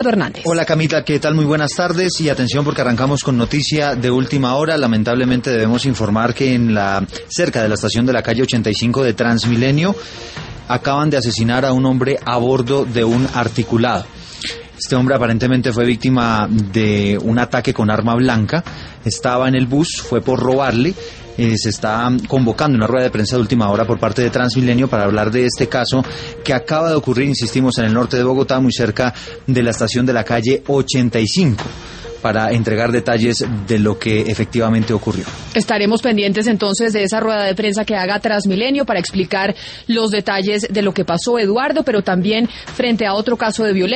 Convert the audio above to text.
Hernández. Hola Camila, ¿qué tal? Muy buenas tardes y atención porque arrancamos con noticia de última hora. Lamentablemente debemos informar que cerca de la estación de la calle 85 de Transmilenio acaban de asesinar a un hombre a bordo de un articulado. Este hombre aparentemente fue víctima de un ataque con arma blanca, estaba en el bus, fue por robarle. Se está convocando una rueda de prensa de última hora por parte de Transmilenio para hablar de este caso que acaba de ocurrir, insistimos, en el norte de Bogotá, muy cerca de la estación de la calle 85, para entregar detalles de lo que efectivamente ocurrió. Estaremos pendientes entonces de esa rueda de prensa que haga Transmilenio para explicar los detalles de lo que pasó, Eduardo, pero también frente a otro caso de violencia.